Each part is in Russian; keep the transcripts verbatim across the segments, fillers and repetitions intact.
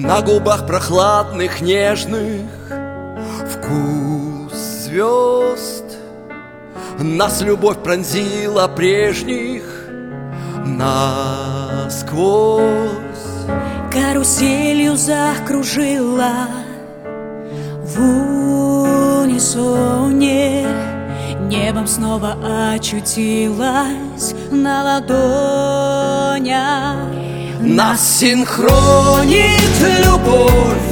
на губах прохладных, нежных вкус звезд. Нас любовь пронзила прежних насквозь. Каруселью закружила в унисоне, небом снова очутилась на ладонях. Нас синхронит любовь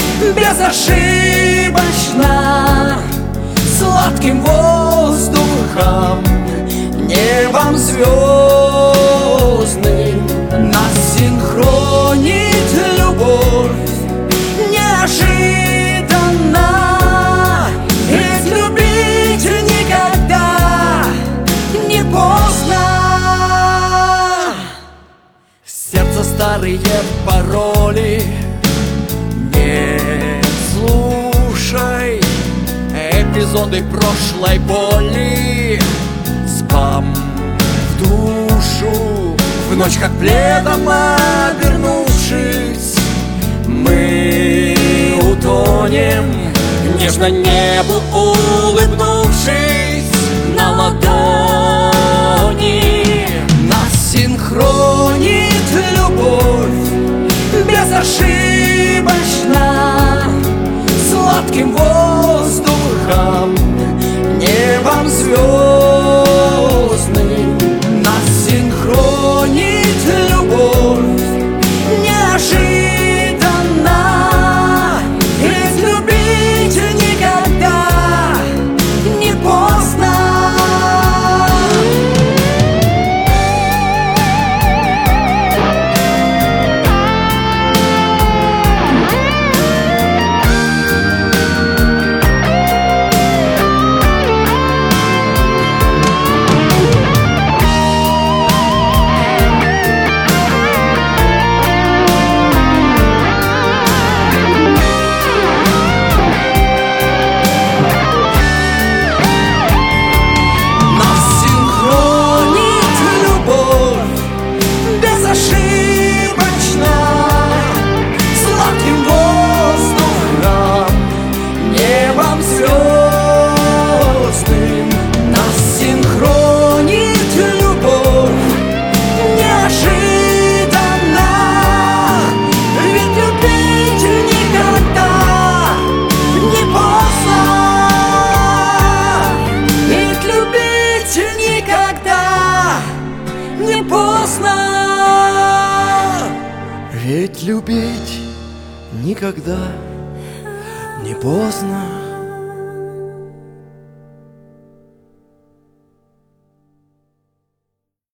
безошибочно, сладким воздухом, небом звездным. Нас синхронит любовь неожиданно, ведь любить никогда не поздно. Сердце старые пароли не слушай, эпизоды прошлой боли спам в душу. В ночь как пледом обернувшись, мы утонем, нежно небу улыбнувшись на ладони. Нас синхронит любовь безошибочно, сладким воздухом, небом звездным. Нас синхронит любовь неожиданно, ведь любить никогда не поздно. Не поздно, ведь любить никогда не поздно.